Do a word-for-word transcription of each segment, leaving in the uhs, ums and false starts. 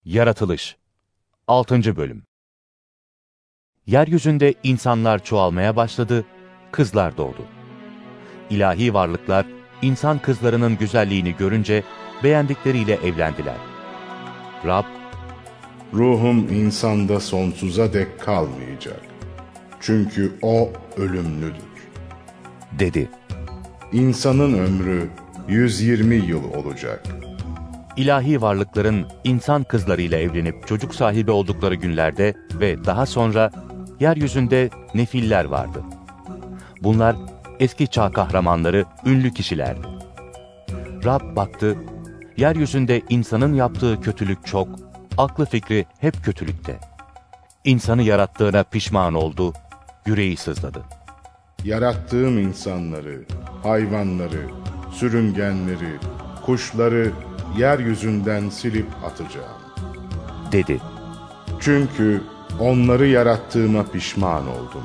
Yaratılış altıncı. Bölüm. Yeryüzünde insanlar çoğalmaya başladı, kızlar doğdu. İlahi varlıklar, insan kızlarının güzelliğini görünce beğendikleriyle evlendiler. Rab, "Ruhum insanda sonsuza dek kalmayacak. Çünkü o ölümlüdür," dedi. "İnsanın ömrü yüz yirmi yıl olacak." İlahi varlıkların insan kızlarıyla evlenip çocuk sahibi oldukları günlerde ve daha sonra yeryüzünde nefiller vardı. Bunlar eski çağ kahramanları, ünlü kişilerdi. Rab baktı, yeryüzünde insanın yaptığı kötülük çok, aklı fikri hep kötülükte. İnsanı yarattığına pişman oldu, yüreği sızladı. "Yarattığım insanları, hayvanları, sürüngenleri, kuşları yeryüzünden silip atacağım," dedi. "Çünkü onları yarattığıma pişman oldum."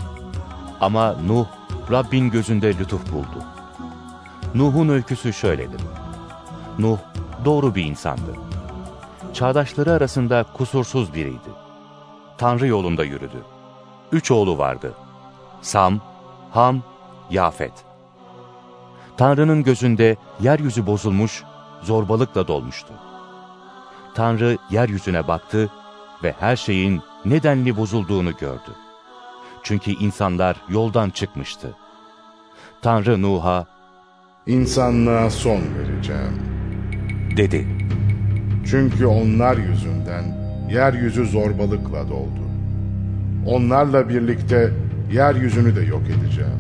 Ama Nuh, Rabbin gözünde lütuf buldu. Nuh'un öyküsü şöyledir. Nuh, doğru bir insandı. Çağdaşları arasında kusursuz biriydi. Tanrı yolunda yürüdü. Üç oğlu vardı. Sam, Ham, Yafet. Tanrı'nın gözünde yeryüzü bozulmuş, zorbalıkla dolmuştu. Tanrı yeryüzüne baktı ve her şeyin nedenli bozulduğunu gördü. Çünkü insanlar yoldan çıkmıştı. Tanrı Nuh'a, "İnsanlığa son vereceğim," dedi. "Çünkü onlar yüzünden yeryüzü zorbalıkla doldu. Onlarla birlikte yeryüzünü de yok edeceğim.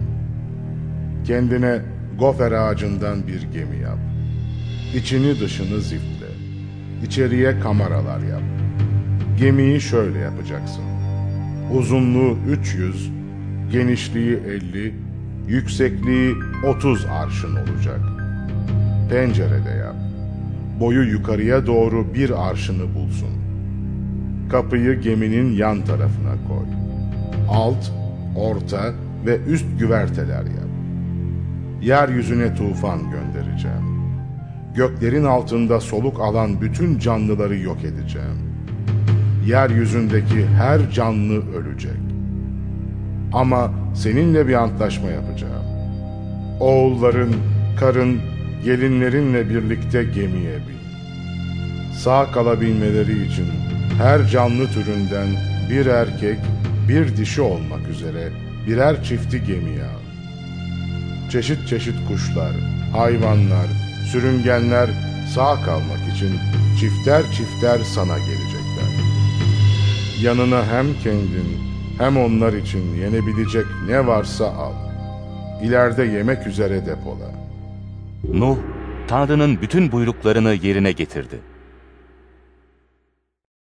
Kendine gofer ağacından bir gemi yap. İçini dışını ziftle. İçeriye kameralar yap. Gemiyi şöyle yapacaksın. Uzunluğu üç yüz, genişliği elli, yüksekliği otuz arşın olacak. Pencerede yap. Boyu yukarıya doğru bir arşını bulsun. Kapıyı geminin yan tarafına koy. Alt, orta ve üst güverteler yap. Yeryüzüne tufan göndereceğim. Göklerin altında soluk alan bütün canlıları yok edeceğim. Yeryüzündeki her canlı ölecek. Ama seninle bir antlaşma yapacağım. Oğulların, karın, gelinlerinle birlikte gemiye bin. Sağ kalabilmeleri için her canlı türünden bir erkek, bir dişi olmak üzere birer çifti gemiye al. Çeşit çeşit kuşlar, hayvanlar, sürüngenler sağ kalmak için çifter çifter sana gelecekler. Yanına hem kendin hem onlar için yenebilecek ne varsa al. İleride yemek üzere depola." Nuh, Tanrı'nın bütün buyruklarını yerine getirdi.